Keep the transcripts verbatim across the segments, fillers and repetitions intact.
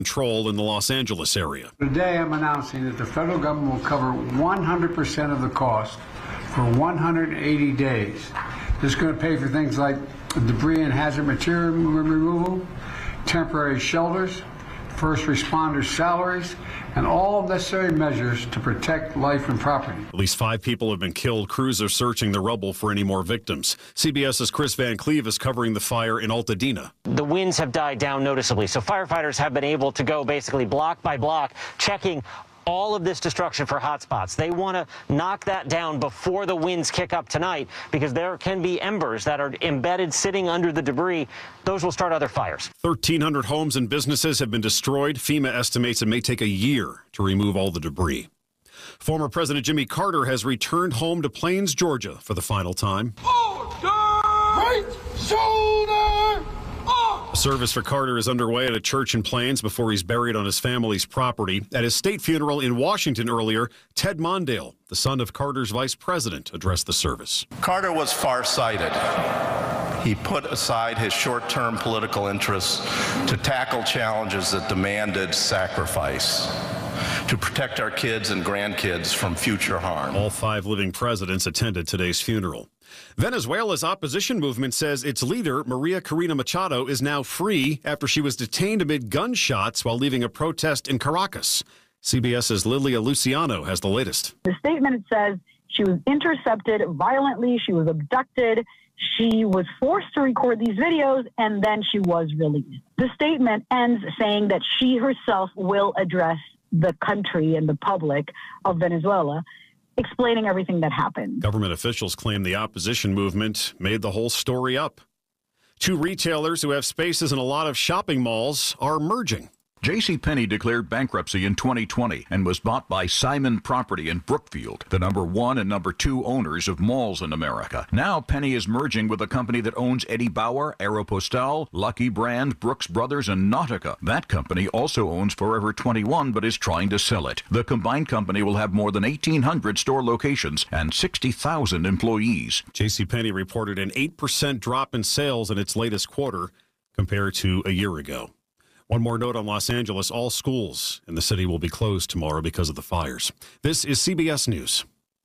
control in the Los Angeles area. Today I'm announcing that the federal government will cover one hundred percent of the cost for one hundred eighty days. This is going to pay for things like debris and hazard material removal, temporary shelters, first responders' salaries, and all necessary measures to protect life and property. At least five people have been killed. Crews are searching the rubble for any more victims. CBS's Chris Van Cleve is covering the fire in Altadena. The winds have died down noticeably, so firefighters have been able to go basically block by block, checking all of this destruction for hotspots. They want to knock that down before the winds kick up tonight because there can be embers that are embedded sitting under the debris. Those will start other fires. thirteen hundred homes and businesses have been destroyed. FEMA estimates it may take a year to remove all the debris. Former President Jimmy Carter has returned home to Plains, Georgia for the final time. Order! Right shoulder! A service for Carter is underway at a church in Plains before he's buried on his family's property. At his state funeral in Washington earlier, Ted Mondale, the son of Carter's vice president, addressed the service. Carter was farsighted. He put aside his short-term political interests to tackle challenges that demanded sacrifice, to protect our kids and grandkids from future harm. All five living presidents attended today's funeral. Venezuela's opposition movement says its leader, Maria Corina Machado, is now free after she was detained amid gunshots while leaving a protest in Caracas. CBS's Lilia Luciano has the latest. The statement says she was intercepted violently, she was abducted, she was forced to record these videos, and then she was released. The statement ends saying that she herself will address the country and the public of Venezuela, explaining everything that happened. Government officials claim the opposition movement made the whole story up. Two retailers who have spaces in a lot of shopping malls are merging. JCPenney declared bankruptcy in twenty twenty and was bought by Simon Property in Brookfield, the number one and number two owners of malls in America. Now Penny is merging with a company that owns Eddie Bauer, Aeropostale, Lucky Brand, Brooks Brothers, and Nautica. That company also owns Forever twenty-one but is trying to sell it. The combined company will have more than eighteen hundred store locations and sixty thousand employees. JCPenney reported an eight percent drop in sales in its latest quarter compared to a year ago. One more note on Los Angeles. All schools in the city will be closed tomorrow because of the fires. This is C B S News.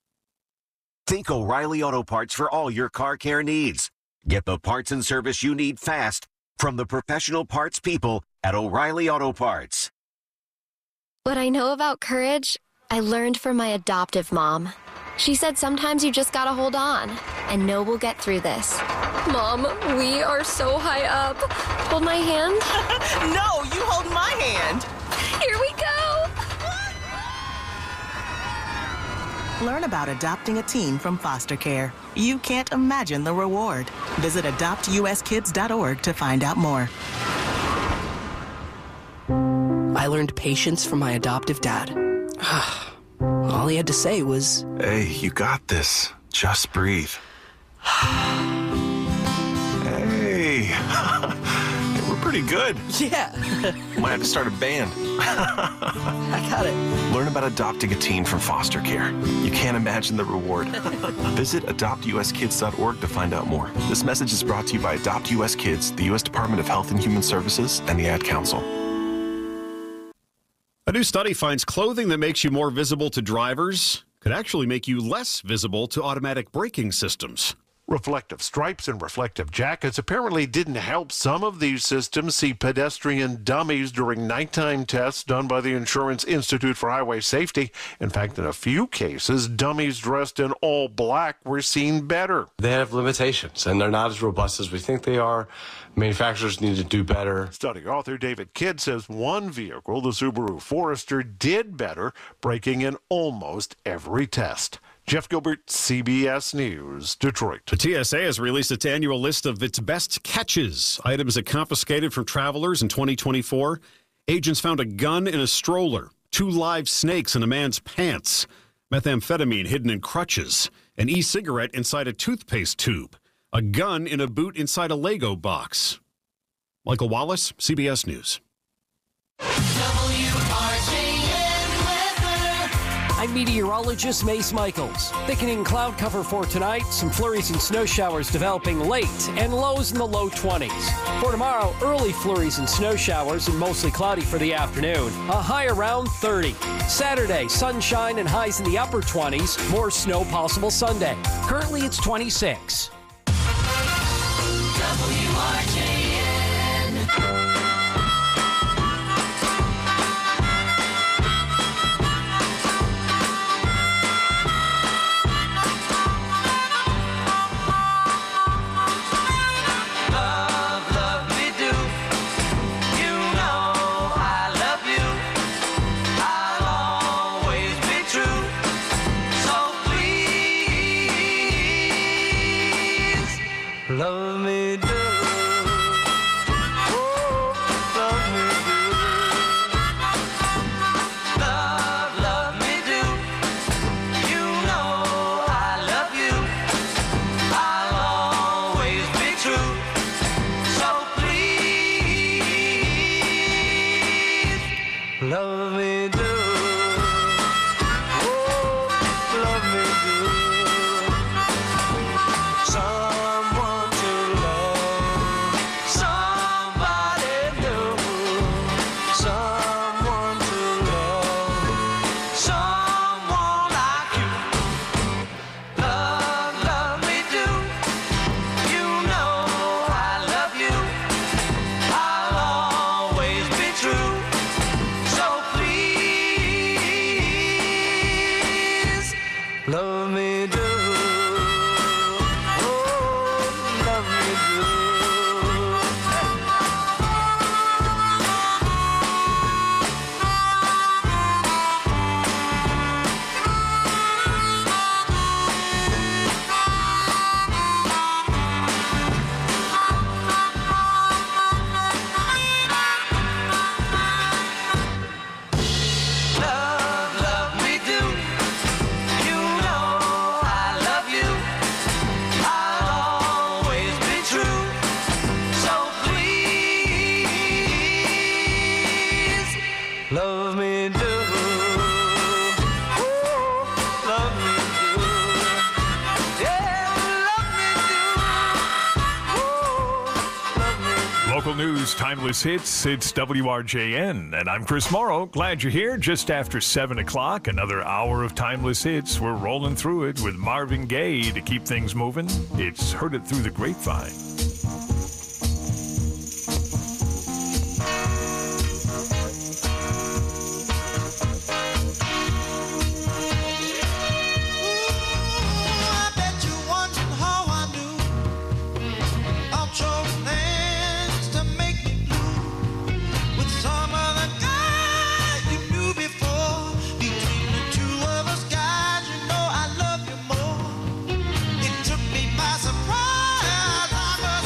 Think O'Reilly Auto Parts for all your car care needs. Get the parts and service you need fast from the professional parts people at O'Reilly Auto Parts. What I know about courage, I learned from my adoptive mom. She said sometimes you just gotta hold on and know we'll get through this. Mom, we are so high up. Hold my hand. No, you hold my hand. Here we go. Learn about adopting a teen from foster care. You can't imagine the reward. Visit adopt U S kids dot org to find out more. I learned patience from my adoptive dad. All he had to say was, "Hey, you got this. Just breathe." Hey, we're pretty good. Yeah. Might have to start a band. I got it. Learn about adopting a teen from foster care. You can't imagine the reward. Visit adopt U S kids dot org to find out more. This message is brought to you by Adopt U S Kids, the U S Department of Health and Human Services, and the Ad Council. A new study finds clothing that makes you more visible to drivers could actually make you less visible to automatic braking systems. Reflective stripes and reflective jackets apparently didn't help some of these systems see pedestrian dummies during nighttime tests done by the Insurance Institute for Highway Safety. In fact, in a few cases, dummies dressed in all black were seen better. They have limitations, and they're not as robust as we think they are. Manufacturers need to do better. Study author David Kidd says one vehicle, the Subaru Forester, did better, breaking in almost every test. Jeff Gilbert, C B S News, Detroit. The T S A has released its annual list of its best catches, items it confiscated from travelers in twenty twenty-four. Agents found a gun in a stroller, two live snakes in a man's pants, methamphetamine hidden in crutches, an e-cigarette inside a toothpaste tube, a gun in a boot inside a Lego box. Michael Wallace, C B S News. W R J N weather. I'm meteorologist Mace Michaels. Thickening cloud cover for tonight, some flurries and snow showers developing late, and lows in the low twenties. For tomorrow, early flurries and snow showers and mostly cloudy for the afternoon. A high around thirty. Saturday, sunshine and highs in the upper twenties. More snow possible Sunday. Currently, it's twenty-six. W R J N. Love, love me do. You know I love you. I'll always be true. So please, love me do. Love me do. Oh, love me do. Someone to love. Somebody new. Someone to love. Someone like you. Love, love me do. You know I love you. I'll always be true. Love me do. Oh, love me do. Love, love me do. You know I love you. I'll always be true. So please, love me do. Oh, love me do. Yeah, love me do. Oh, love me do. Local news, timeless hits. It's W R J N, and I'm Chris Morrow. Glad you're here. Just after seven o'clock, another hour of timeless hits. We're rolling through it with Marvin Gaye to keep things moving. It's Heard It Through the Grapevine. I bet you're wondering how I knew of your plans to make me blue with some other guy you knew before. Between the two of us, guys, you know I love you more. It took me by surprise. I was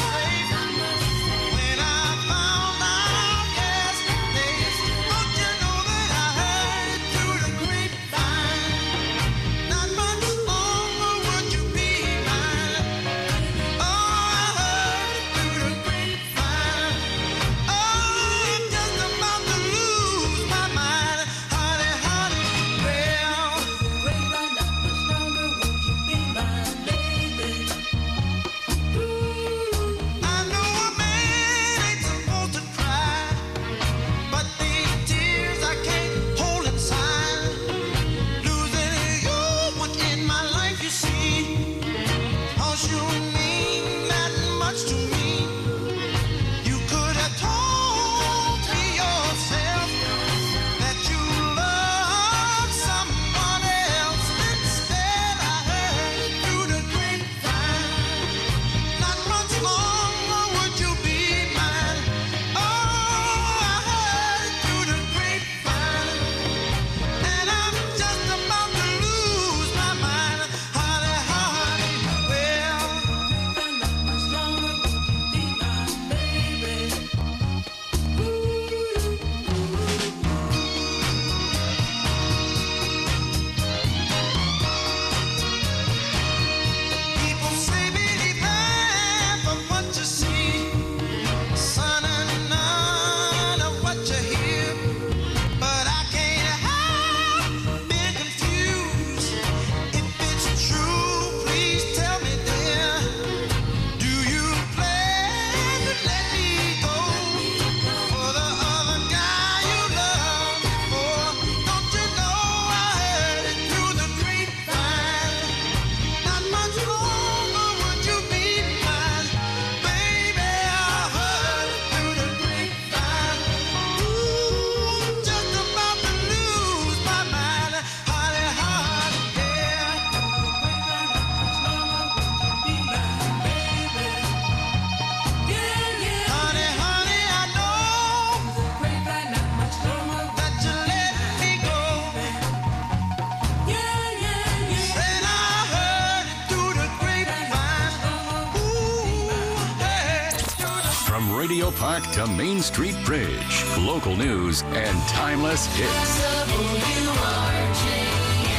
Radio Park to Main Street Bridge. Local news and timeless hits. W R J N.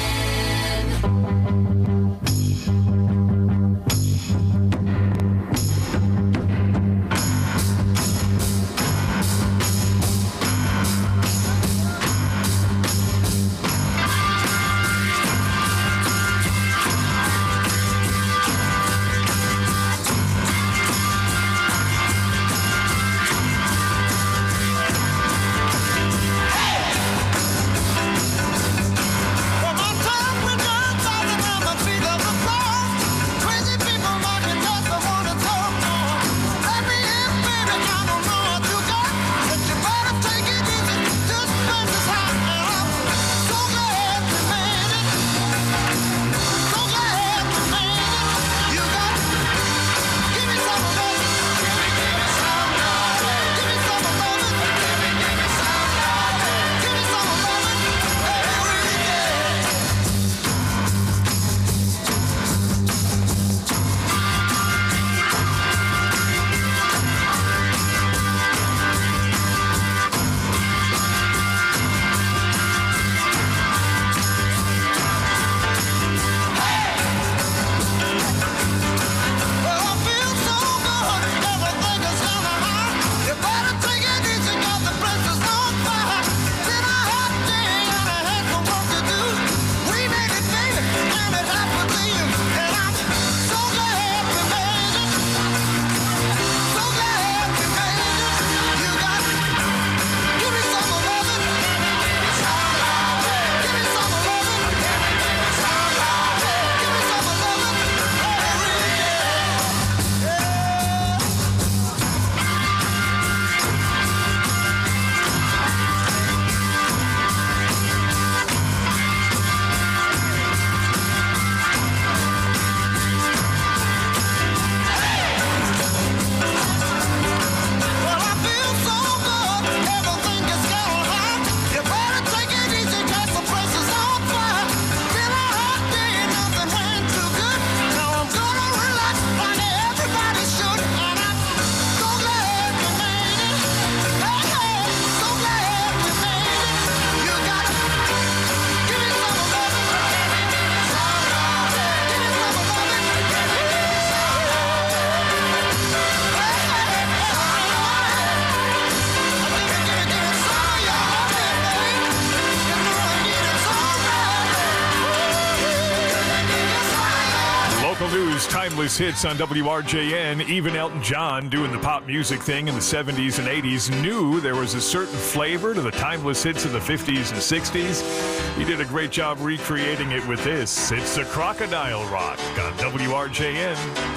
Timeless hits on W R J N. Even Elton John, doing the pop music thing in the seventies and eighties, knew there was a certain flavor to the timeless hits of the fifties and sixties. He did a great job recreating it with this. It's the Crocodile Rock on W R J N.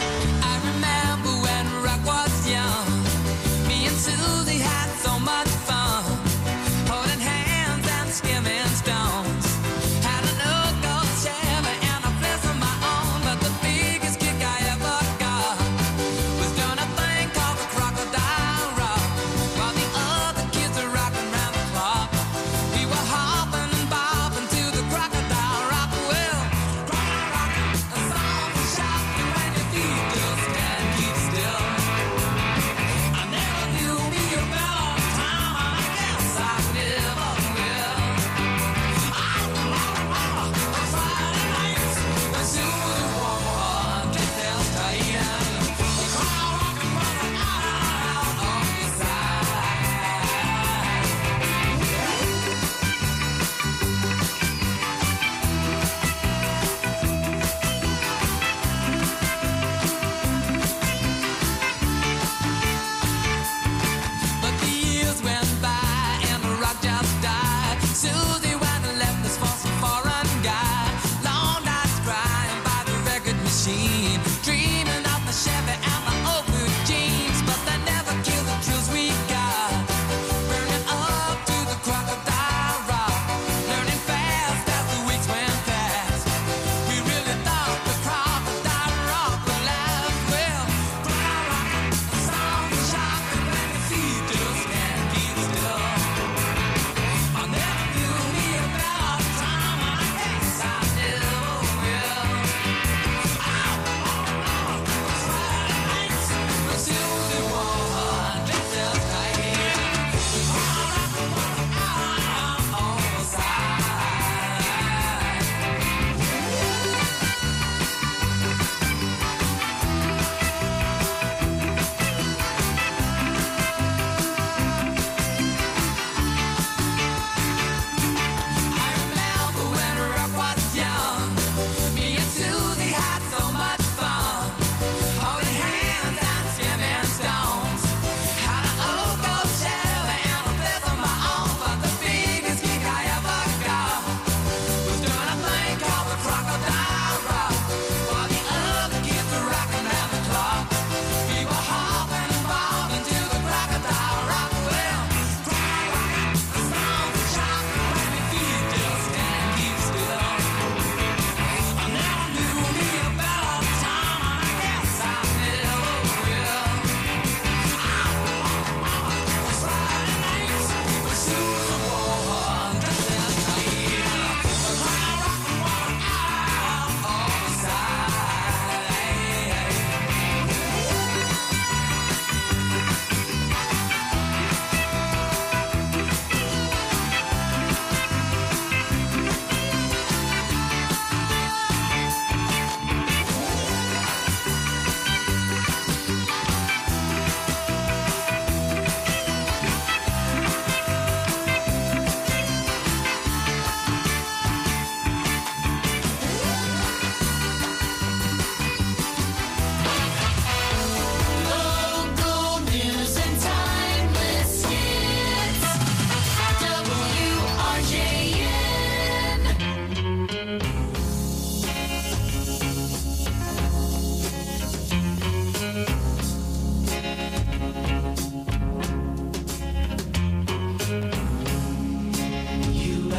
I remember when rock was young. Me and Susie had so much fun, holding hands and skimming stones. Had an old gold Chevy and a place of my own, but the biggest kick I ever got was doing a thing called the Crocodile Rock, while the other kids were rocking round the clock. We were hopping and bopping to the Crocodile Rock. Well, Crocodile Rock, a song to shout you when your feet just can't keep still. I never knew me a better time, I guess I never will.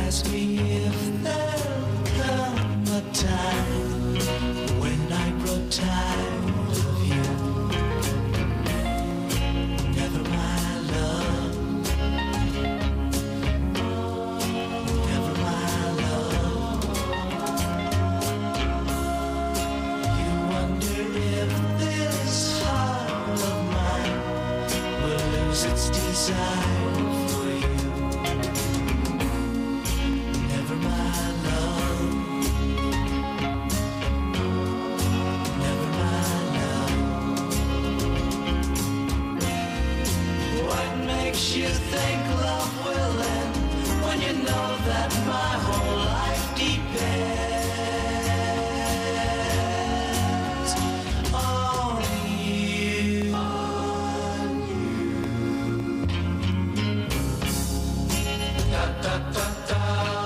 ask me if there'll come a time when I grow tired of you. Never my love, never my love. You wonder if this heart of mine will lose its desire. You think love will end when you know that my whole life depends on you, on you. Da, da, da, da.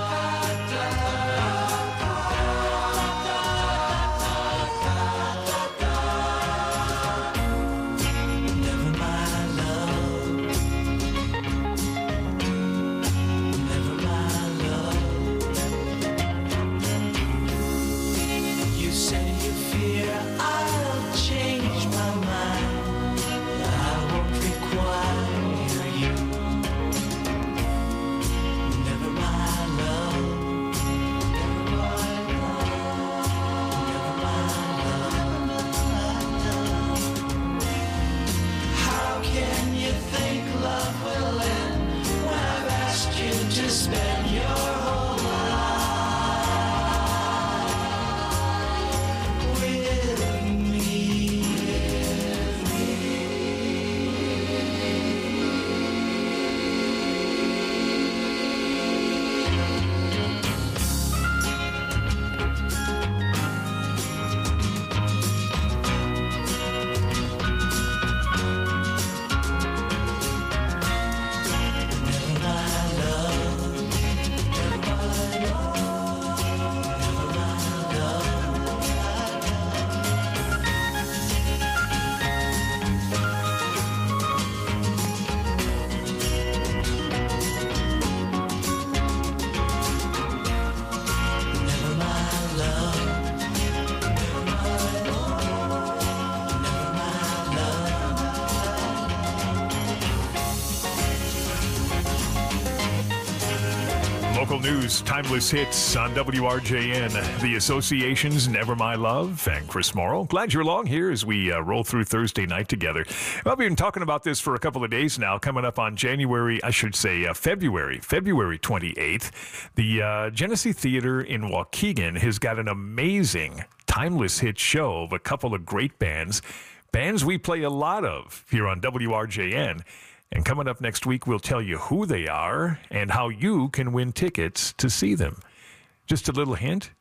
News, timeless hits on W R J N. The Association's Never My Love and Chris Morrow. Glad you're along here as we uh, roll through Thursday night together. Well, we've been talking about this for a couple of days now. Coming up on January, I should say uh, February, February twenty-eighth, the uh, Genesee Theater in Waukegan has got an amazing timeless hit show of a couple of great bands, bands we play a lot of here on W R J N. And coming up next week, we'll tell you who they are and how you can win tickets to see them. Just a little hint,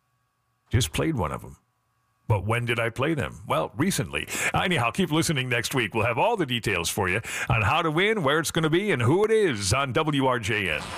just played one of them. But when did I play them? Well, recently. Anyhow, keep listening next week. We'll have all the details for you on how to win, where it's going to be, and who it is on W R J N.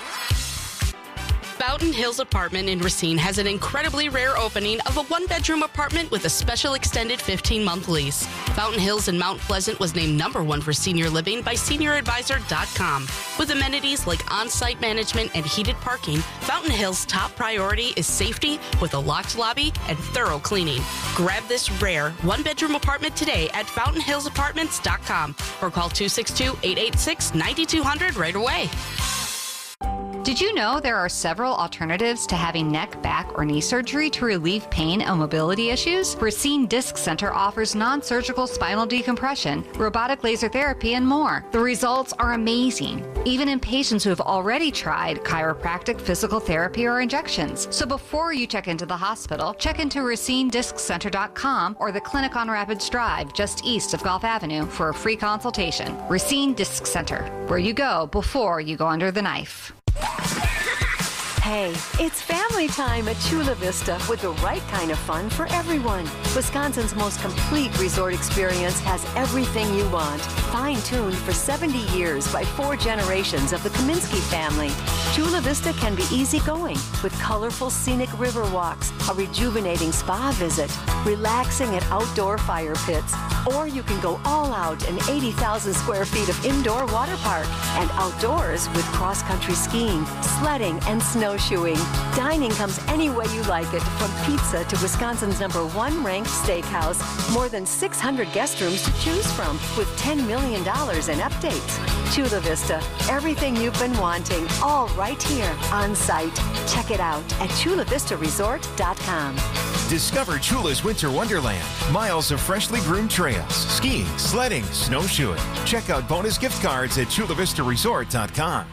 Fountain Hills Apartment in Racine has an incredibly rare opening of a one-bedroom apartment with a special extended fifteen-month lease. Fountain Hills in Mount Pleasant was named number one for senior living by senior advisor dot com. With amenities like on-site management and heated parking, Fountain Hills' top priority is safety with a locked lobby and thorough cleaning. Grab this rare one-bedroom apartment today at fountain hills apartments dot com or call two six two, eight eight six, nine two zero zero right away. Did you know there are several alternatives to having neck, back, or knee surgery to relieve pain and mobility issues? Racine Disc Center offers non-surgical spinal decompression, robotic laser therapy, and more. The results are amazing, even in patients who have already tried chiropractic, physical therapy, or injections. So before you check into the hospital, check into racine disc center dot com or the clinic on Rapids Drive, just east of Gulf Avenue, for a free consultation. Racine Disc Center, where you go before you go under the knife. Hey, it's family time at Chula Vista with the right kind of fun for everyone. Wisconsin's most complete resort experience has everything you want. Fine-tuned for seventy years by four generations of the Kaminsky family. Chula Vista can be easygoing with colorful scenic river walks, a rejuvenating spa visit, relaxing at outdoor fire pits, or you can go all out in eighty thousand square feet of indoor water park and outdoors with cross-country skiing, sledding, and snowshoeing. Dining comes any way you like it, from pizza to Wisconsin's number one ranked steakhouse. More than six hundred guest rooms to choose from with ten million dollars in updates. Chula Vista, everything you've been wanting, all right here on site. Check it out at chula vista resort dot com. Discover Chula's Winter Wonderland. Miles of freshly groomed trails, skiing, sledding, snowshoeing. Check out bonus gift cards at chula vista resort dot com.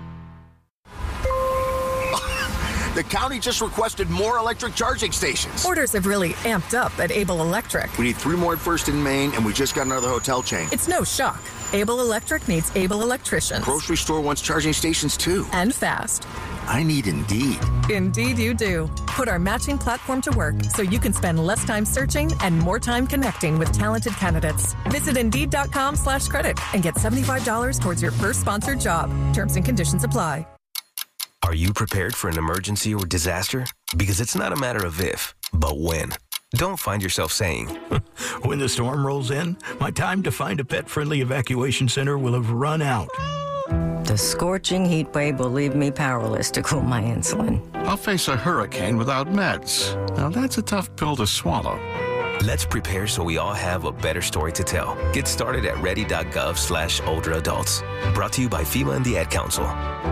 The county just requested more electric charging stations. Orders have really amped up at Able Electric. We need three more at First and Main, and we just got another hotel chain. It's no shock. Able Electric needs able electricians. Grocery store wants charging stations too. And fast. I need Indeed. Indeed you do. Put our matching platform to work so you can spend less time searching and more time connecting with talented candidates. Visit Indeed.com slash credit and get seventy-five dollars towards your first sponsored job. Terms and conditions apply. Are you prepared for an emergency or disaster? Because it's not a matter of if, but when. Don't find yourself saying, when the storm rolls in, my time to find a pet-friendly evacuation center will have run out. The scorching heat wave will leave me powerless to cool my insulin. I'll face a hurricane without meds. Now that's a tough pill to swallow. Let's prepare so we all have a better story to tell. Get started at ready.gov slash older adults. Brought to you by FEMA and the Ad Council.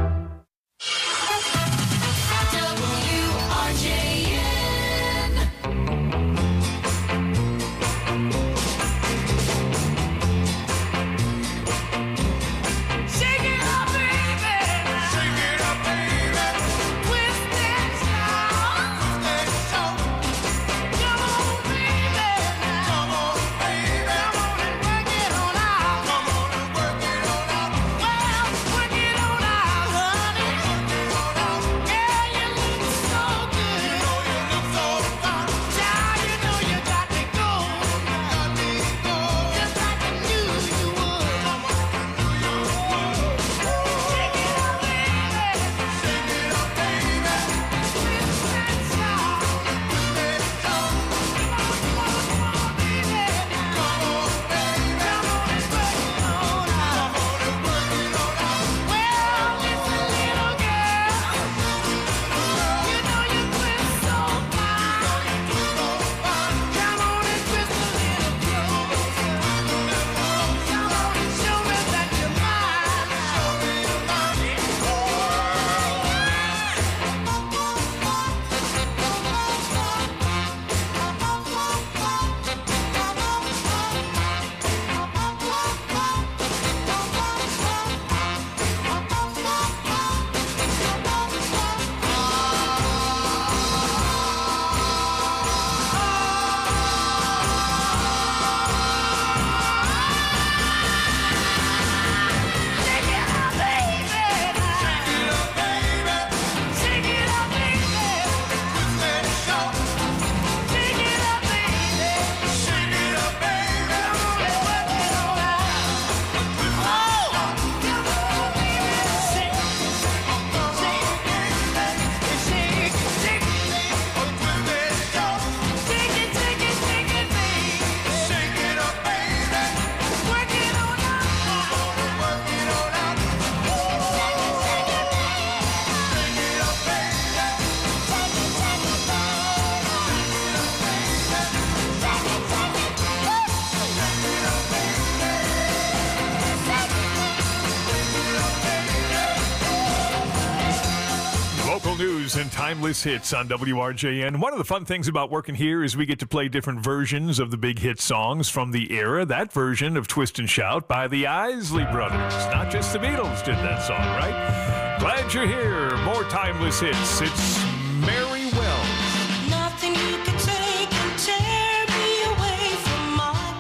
News and timeless hits on W R J N. One of the fun things about working here is we get to play different versions of the big hit songs from the era. That version of Twist and Shout by the Isley Brothers. Not just the Beatles did that song, right? Glad you're here. More timeless hits. It's Mary Wells. Nothing you can take can tear me away from my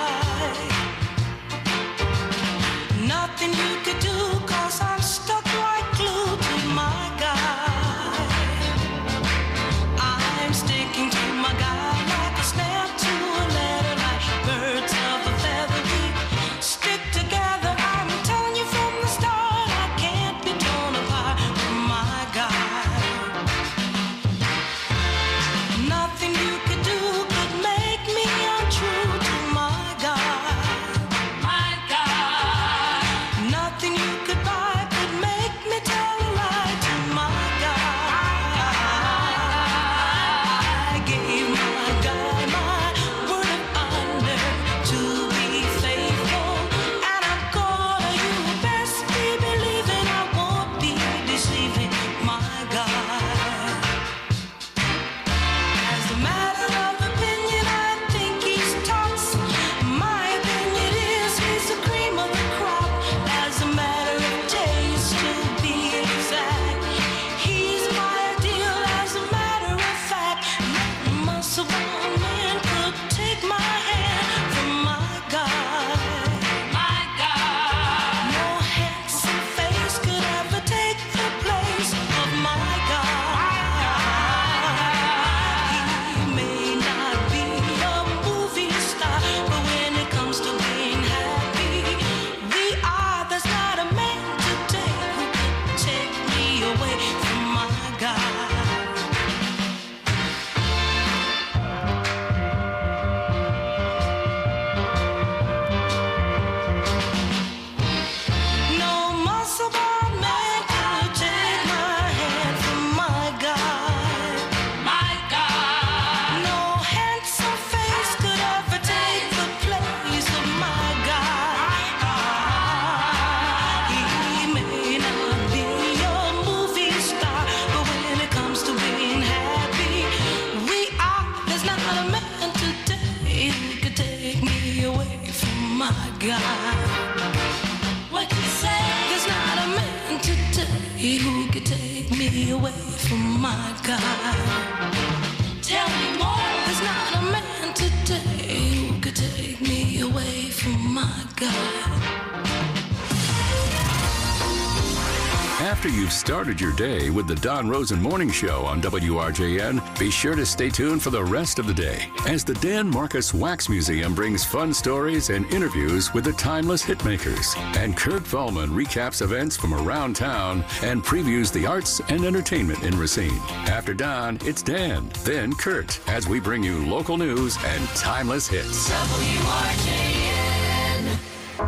guy. Nothing you could do, cause I'm stuck like glue to my guy. I'm sticking to my guy like a snap to a letter, like birds of a feather we stick together. I'm telling you from the start, I can't be torn apart from take me away from my God? Tell me more. There's not a man today who could take me away from my God. After you've started your day with the Don Rosen Morning Show on W R J N, be sure to stay tuned for the rest of the day as the Dan Marcus Wax Museum brings fun stories and interviews with the timeless hitmakers. And Kurt Vollman recaps events from around town and previews the arts and entertainment in Racine. After Don, it's Dan, then Kurt, as we bring you local news and timeless hits. W R J N.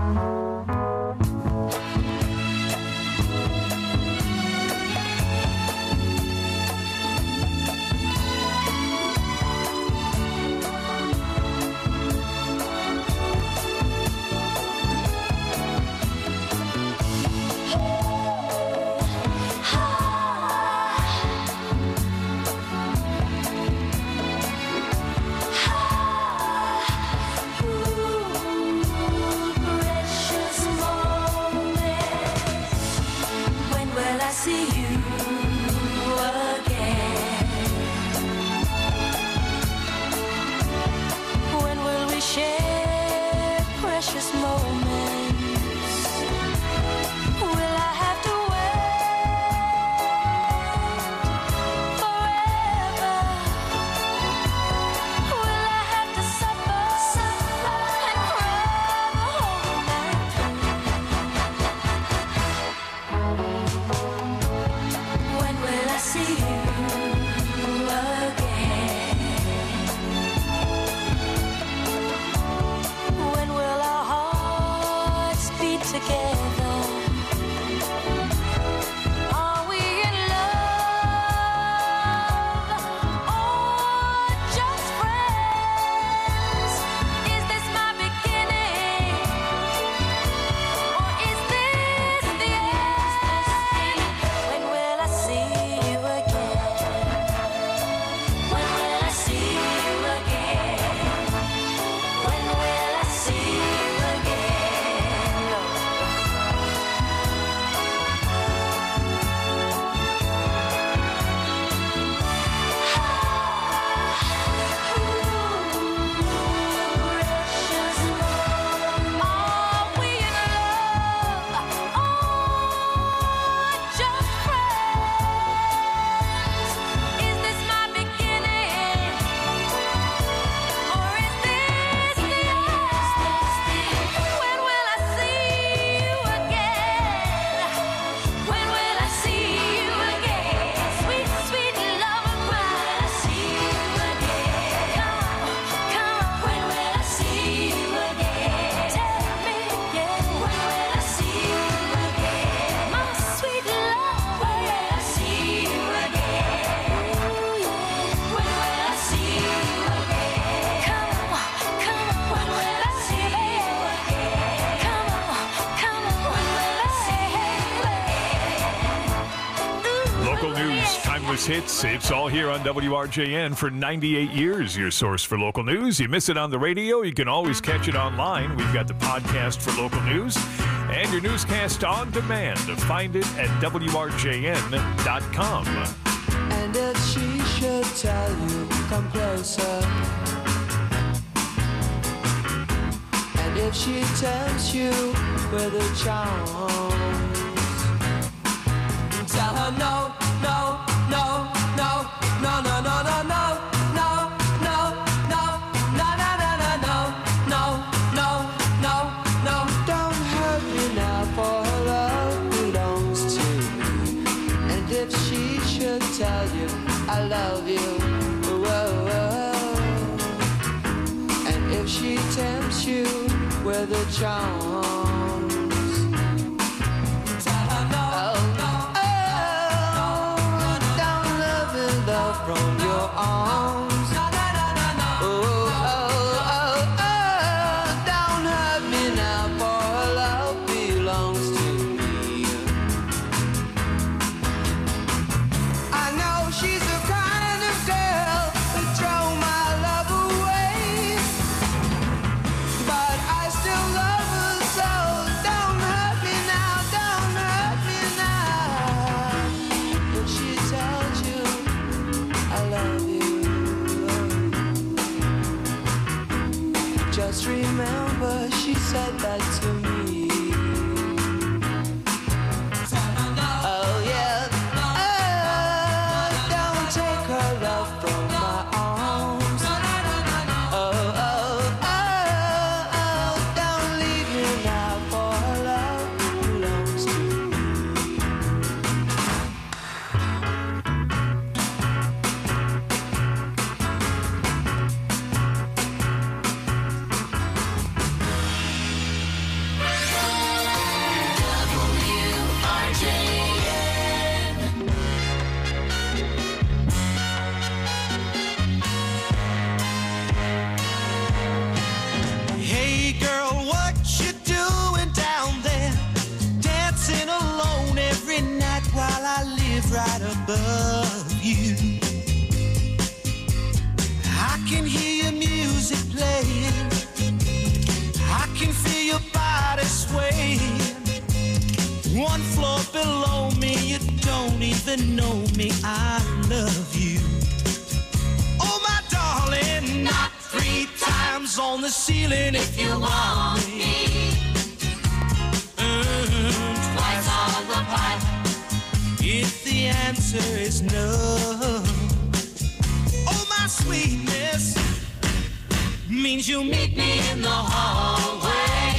Hits. It's all here on W R J N for ninety-eight years, your source for local news. You miss it on the radio, you can always catch it online. We've got the podcast for local news and your newscast on demand. Find it at W R J N dot com. And if she should tell you, come closer. And if she tempts you with her charms, tell her no, no, no, no, no, no, no, no, no, no, no, no, no, no, no, no, no, no, no. Don't hurt me now, for her love belongs to me. And if she should tell you I love you, whoa, whoa. And if she tempts you with her charms, tell her no, no. From your arms, no, no, no, no, no. Oh, oh, oh, oh, don't hurt me now, for her love belongs to me. I know she's the kind of girl who throw my love away, but I still love her, so don't hurt me now, don't hurt me now. below me, you don't even know me. I love you. Oh, my darling, knock three times on the ceiling if you want me. Mm, twice on the pipe if the answer is no. Oh, my sweetness means you'll meet me in the hallway.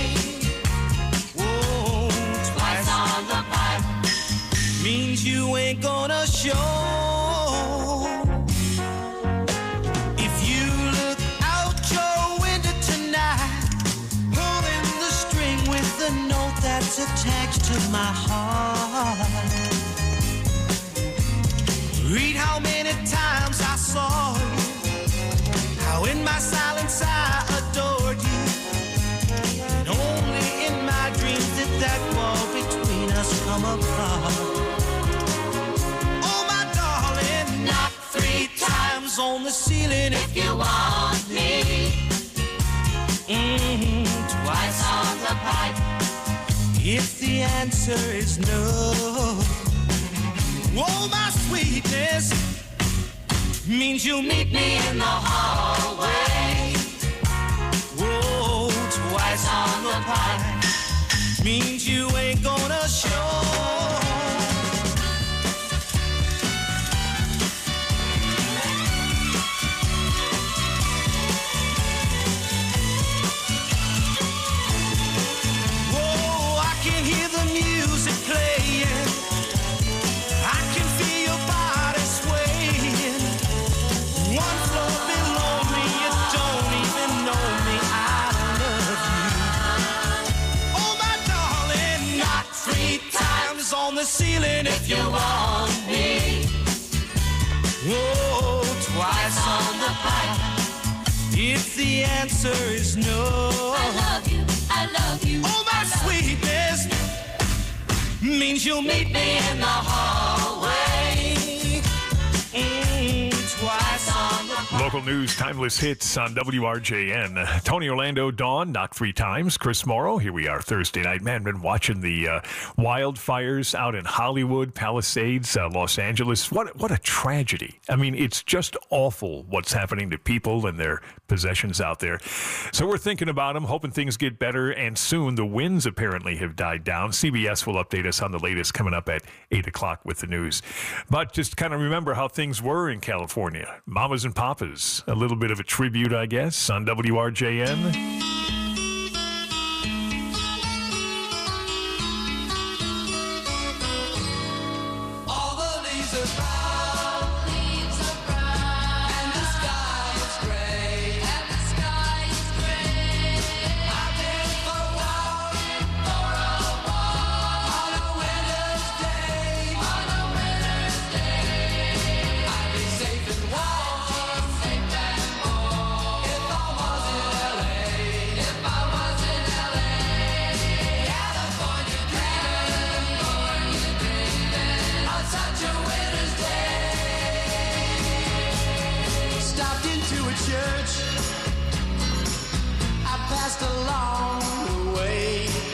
Whoa, twice on the pipe means you ain't gonna show. If you look out your window tonight, pulling the string with the note that's attached to my heart. Read how many times I saw you, how in my silence I adored you, and only in my dreams did that wall between us come apart. Oh, my darling, knock three times on the ceiling if you want me. Mm-hmm, twice on the pipe if the answer is no. Oh, my sweetness means you'll meet me in the hallway. Whoa, twice on the pipe means you ain't gonna show. Whoa, I can hear the music playing. I can feel your body swaying. One floor below me, you don't even know me. I love you. Oh, my darling, knock three times on the ceiling if you want me. Whoa, twice on the pipe if the answer is no. I love you, I love you. Oh, my sweetness means you'll meet me in the hallway. Mm, twice on the pipe. Local news, timeless hits on W R J N. Tony Orlando, Dawn, knocked three times. Chris Morrow, here we are Thursday night. Man, been watching the uh, wildfires out in Hollywood, Palisades, uh, Los Angeles. What what a tragedy. I mean, it's just awful what's happening to people and their possessions out there. So we're thinking about them, hoping things get better, and soon the winds apparently have died down. C B S will update us on the latest coming up at eight o'clock with the news. But just kind of remember how things were in California. Mamas and Papas, a little bit of a tribute, I guess, on W R J N. All the leaves are brown, leaves are brown, and the sky is gray, and the sky is gray. I've been for a walk, for a walk, on a winter's day, on a winter's day. I'd be safe and warm, safe and warm, if I was in L A, if I was in L A. California dreaming, California dreaming, on such a winter's day. Stopped into a church, I passed along the way.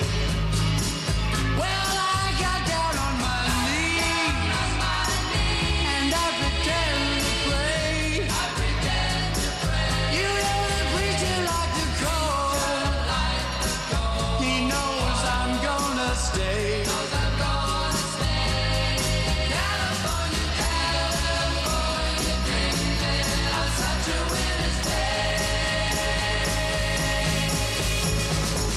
Well, I got down on my knees, and I pretend to pray. You know the preacher like the cold. He knows I'm gonna stay. California, California dreaming on such a winter's day.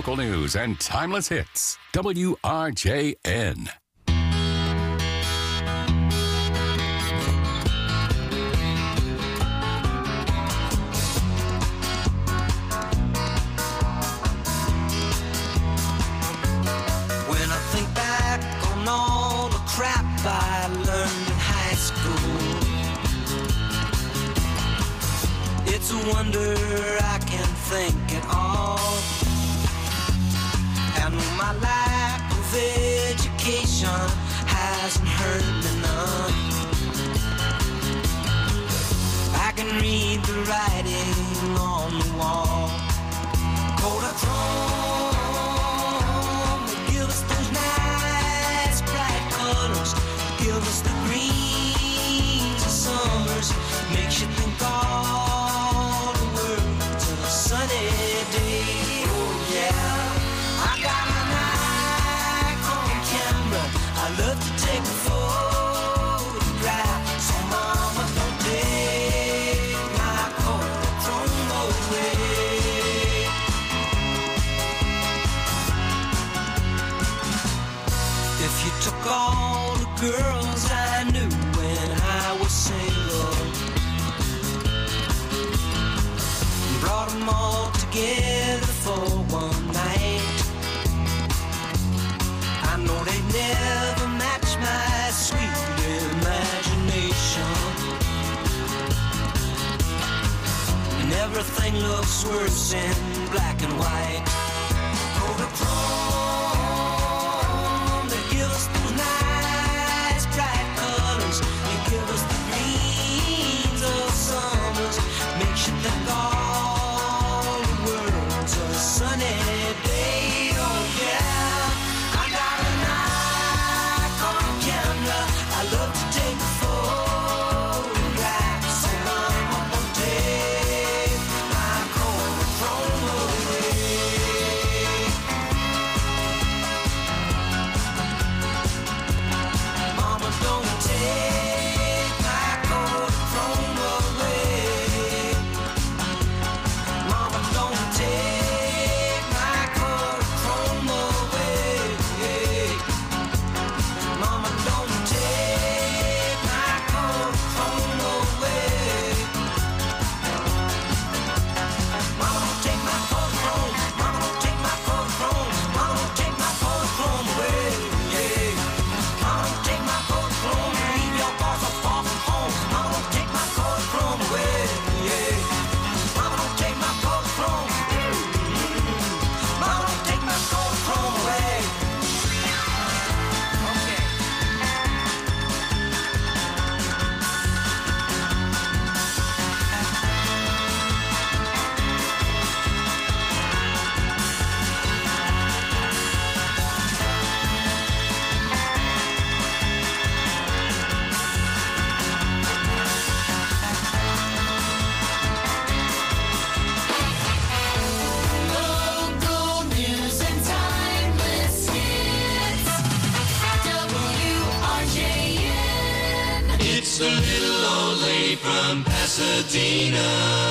local news and timeless hits. W R J N. When I think back on all the crap I learned in high school, it's a wonder I can think at all. And my lack of education hasn't hurt me none. I can read the writing on the wall. Kodachrome, give us those nice bright colors. Give us the greens of summers. Makes you think all the world's a sunny day. Oh yeah, I got my Nikon camera. I love to take a photograph. So mama, don't take my Kodachrome away. If you took all the girls I knew when I was single, brought them all together for one night, I know they'd never match my sweet imagination. And everything looks worse in black and white. Kodachrome, they give us those nice bright colors. They give us the greens of summers. Makes you think all the world's a sunny day. Oh yeah, I got a Nikon camera. I love to take photographs. So mama, don't take my Kodachrome away. Mama, don't take my Kodachrome away. Mama, don't take my Kodachrome away. Mama, don't take my Kodachrome away. Mama, don't take my Kodachrome. Mama, don't take my Kodachrome. Mama, don't take my Kodachrome away. Mama, don't take my Kodachrome. Leave your boss so far from home. Mama, don't take my Kodachrome away. Mama, don't take my Kodachrome. Mama, don't take my Kodachrome away. Okay. Local news and timeless hits. W R J N. It's the little old lady from Pasadena.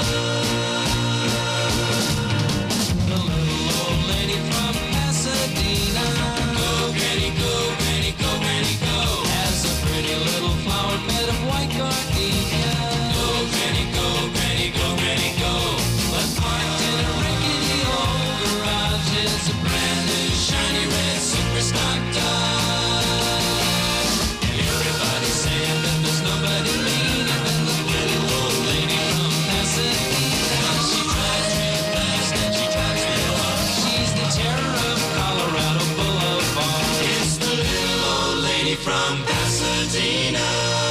The little old lady from Pasadena. Go, Granny, go, Granny, go, Granny, go. Has a pretty little flower bed of white gardenia. Go, Granny, go, Granny, go, Granny, go. But parked in a rickety old garage is a brand new shiny red super stock Dodge. Everybody's saying that there's nobody meaner than the little old lady from Pasadena. She drives real fast and she drives real hard. She's the terror of Colorado Boulevard. It's the little old lady from Pasadena.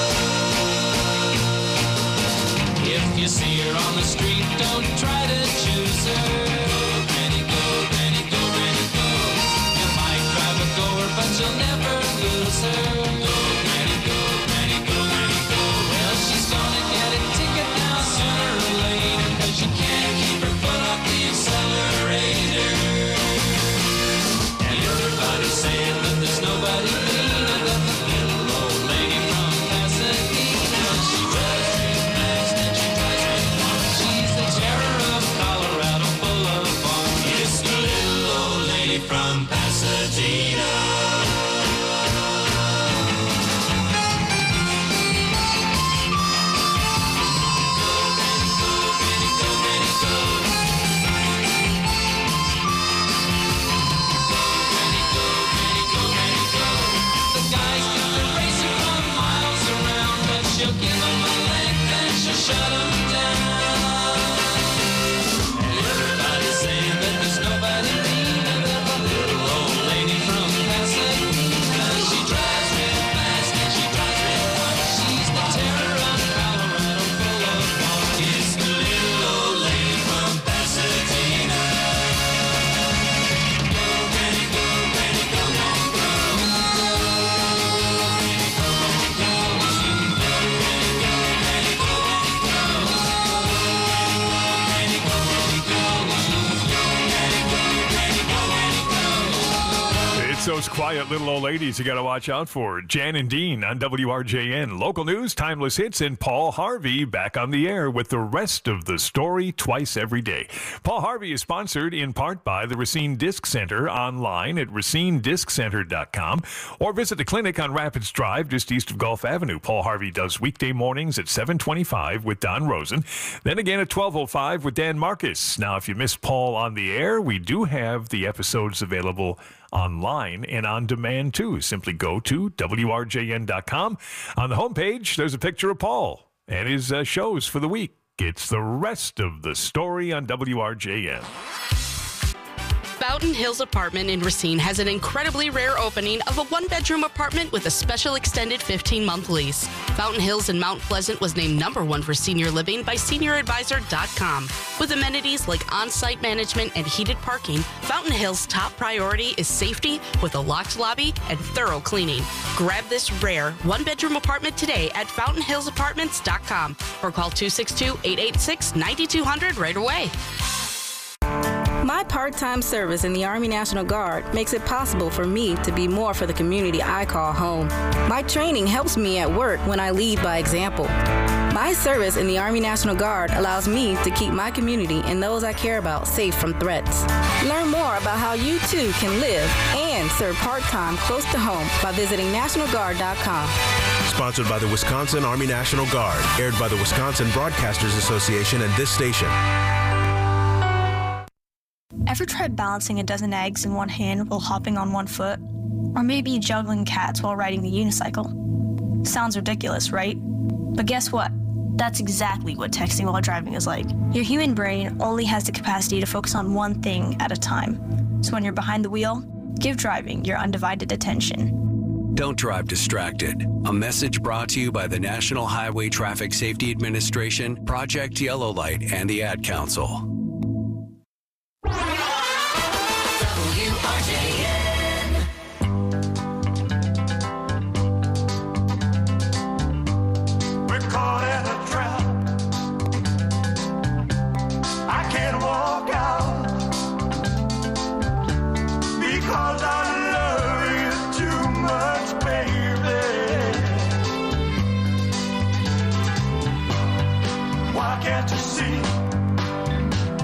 If you see her on the street, don't try to choose her. Go, Granny, go, Granny, go, Granny, go. You might drive a goer, but you'll never lose her. Go, Granny, go, Granny, go, Granny, go. Well, she's gonna get a ticket now sooner or later, 'cause she can't keep her foot off the accelerator. And everybody's saying that there's nobody meaner than the little old lady from Pasadena. She drives real fast and she drives real hard. She's the terror of Colorado Boulevard. shut 'em down. And everybody's saying that there's nobody meaner than the little old lady from Pasadena. She drives real fast and she drives real hard. She's the terror of Colorado, full of fun. It's the little old lady from Pasadena. Go, Granny, go, Granny, go, Granny, go. It's those quiet little old ladies you got to watch out for. Jan and Dean on W R J N. Local news, timeless hits, and Paul Harvey back on the air with the rest of the story twice every day. Paul Harvey is sponsored in part by the Racine Disc Center online at racine disc center dot com or visit the clinic on Rapids Drive just east of Gulf Avenue. Paul Harvey does weekday mornings at seven twenty-five with Don Rosen, then again at twelve oh five with Dan Marcus. Now, if you miss Paul on the air, we do have the episodes available online and on demand too. Simply go to W R J N dot com. On the homepage, there's a picture of Paul and his uh, shows for the week. It's the rest of the story on W R J N. Fountain Hills Apartment in Racine has an incredibly rare opening of a one-bedroom apartment with a special extended fifteen-month lease. Fountain Hills in Mount Pleasant was named number one for senior living by senior advisor dot com. With amenities like on-site management and heated parking, Fountain Hills' top priority is safety with a locked lobby and thorough cleaning. Grab this rare one-bedroom apartment today at fountain hills apartments dot com or call two six two, eight eight six, nine two zero zero right away. My part-time service in the Army National Guard makes it possible for me to be more for the community I call home. My training helps me at work when I lead by example. My service in the Army National Guard allows me to keep my community and those I care about safe from threats. Learn more about how you too can live and serve part-time close to home by visiting national guard dot com. Sponsored by the Wisconsin Army National Guard, aired by the Wisconsin Broadcasters Association and this station. Ever tried balancing a dozen eggs in one hand while hopping on one foot? Or maybe juggling cats while riding the unicycle? Sounds ridiculous, right? But guess what? That's exactly what texting while driving is like. Your human brain only has the capacity to focus on one thing at a time. So when you're behind the wheel, give driving your undivided attention. Don't drive distracted. A message brought to you by the National Highway Traffic Safety Administration, Project Yellow Light, and the Ad Council. W R J N. We're caught in a trap. I can't walk out because I love you too much, baby. Why can't you see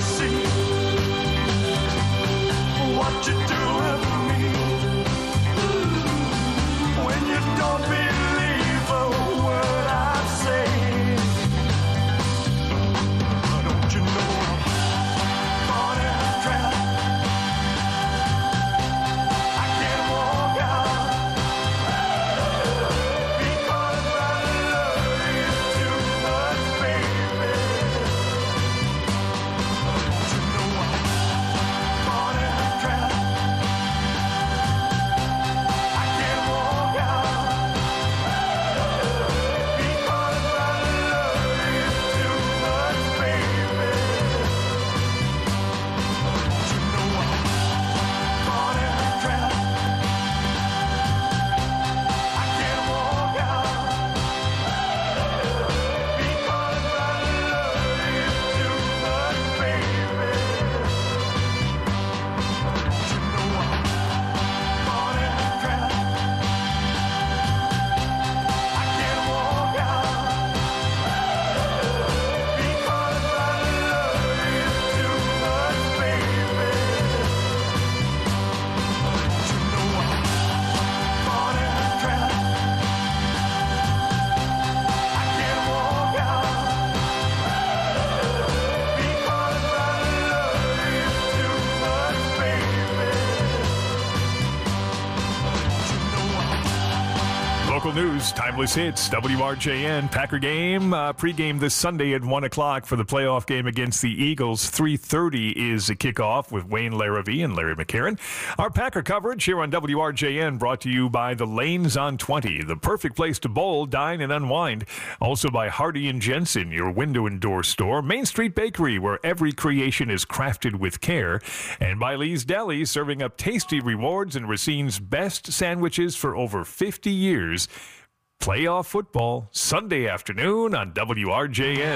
see what you're doing to me. When you don't believe a word I say, don't you know I'm caught in a trap? I can't walk out because I love you too much, baby. Don't you know I'm caught in a trap? I can't walk out because I love you too much, baby. Don't you know I'm caught in a trap? I can't walk out because I love you too much, baby. Don't you know I'm caught in a trap? I can't walk out because I love you too much, baby. Don't you know I'm caught in a trap? I can't walk out because I love you too much, baby. Local news, timeless hits, W R J N. Packer game, uh, pregame this Sunday at one o'clock for the playoff game against the Eagles. three thirty is a kickoff with Wayne Larrivee and Larry McCarron. Our Packer coverage here on W R J N brought to you by the Lanes on twenty, the perfect place to bowl, dine, and unwind. Also by Hardy and Jensen, your window and door store. Main Street Bakery, where every creation is crafted with care. And by Lee's Deli, serving up tasty rewards and Racine's best sandwiches for over fifty years. Playoff football, Sunday afternoon on W R J N.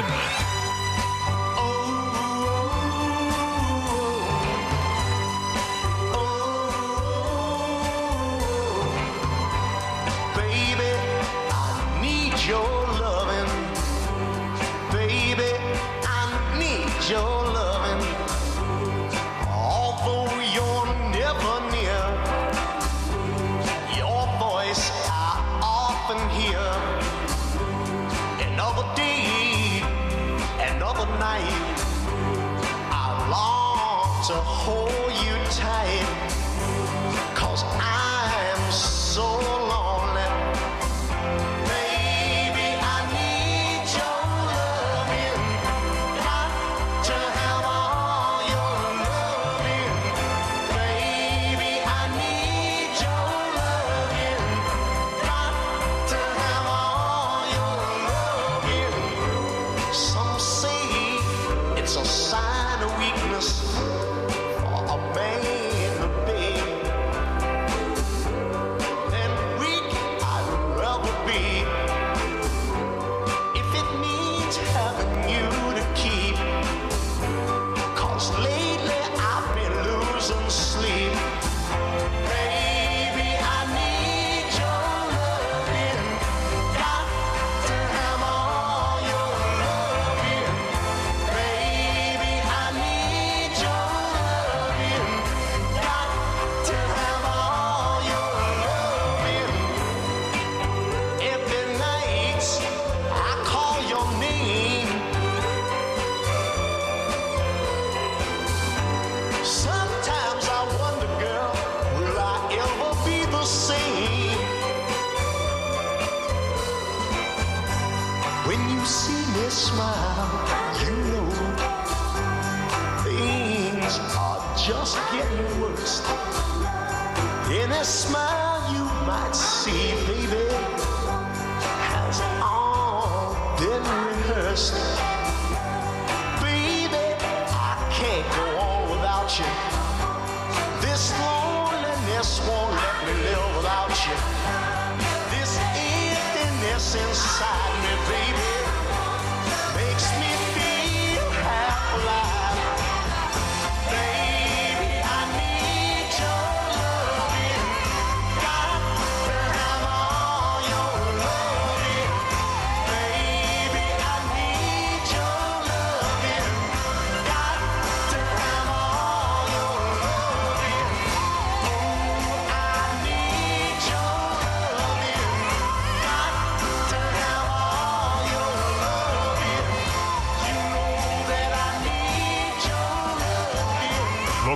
Baby, I need your loving. Baby, I need your loving. Although you're never near, your voice I often hear. Another day, another night, I long to hold you tight, 'cause I'm so lonely. Baby, I need your loving. Got to have all your loving. Baby, I need your loving. Got to have all your loving. Some say it's a sign of weakness for a man to beg. And weak I'd rather be if it means having you to keep. 'Cause lately I've been losing sleep. Baby, I need your loving. Got to have all your loving. Baby, I need your loving. Got to have all your loving. Every night I call your name. Sometimes I wonder, girl, will I ever be the same? When you see me smile, you know things are just getting worse. Any smile you might see, baby, has all been rehearsed. Baby, I can't go on without you. This loneliness won't let me live without you. This emptiness inside me, baby, makes me feel half alive. Baby, I need your loving. Got to have all your loving. Baby, I need your loving. Got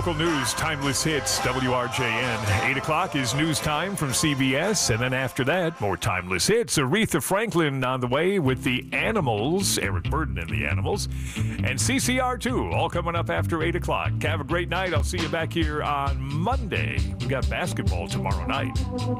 Local news, timeless hits, W R J N. eight o'clock is news time from C B S. And then after that, more timeless hits. Aretha Franklin on the way with the Animals, Eric Burden and the Animals, and C C R two, all coming up after eight o'clock. Have a great night. I'll see you back here on Monday. We got basketball tomorrow night.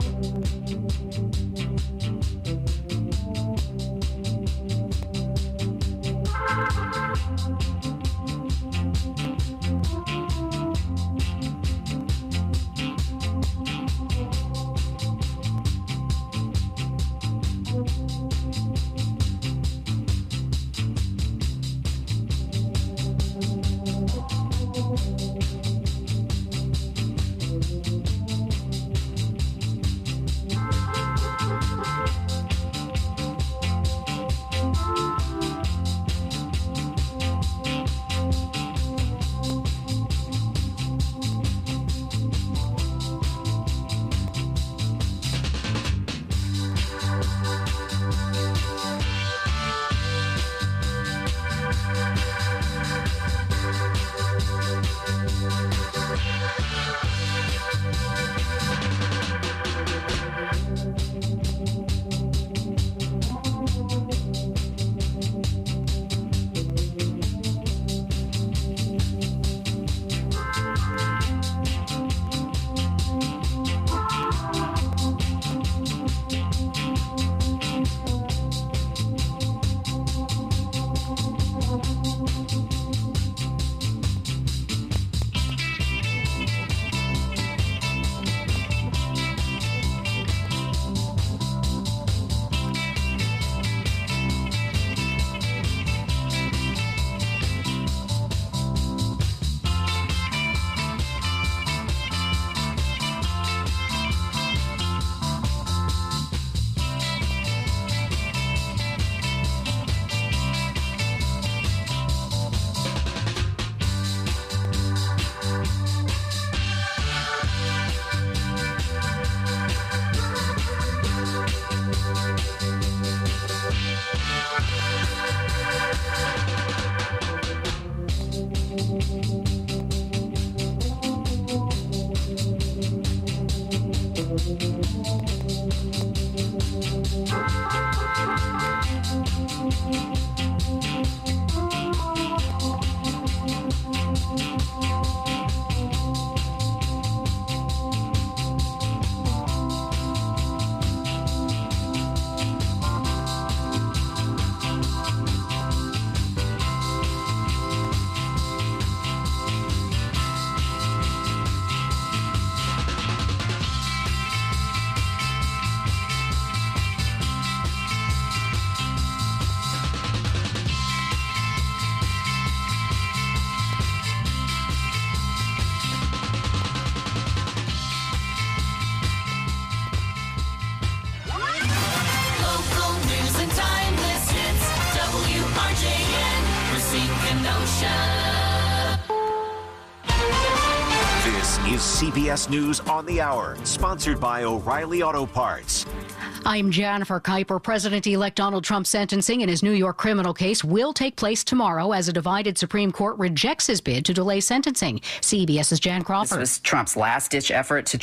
Is C B S News on the Hour, sponsored by O'Reilly Auto Parts. I'm Jennifer Kuiper. President-elect Donald Trump's sentencing in his New York criminal case will take place tomorrow as a divided Supreme Court rejects his bid to delay sentencing. CBS's Jan Crawford. This was Trump's last-ditch effort to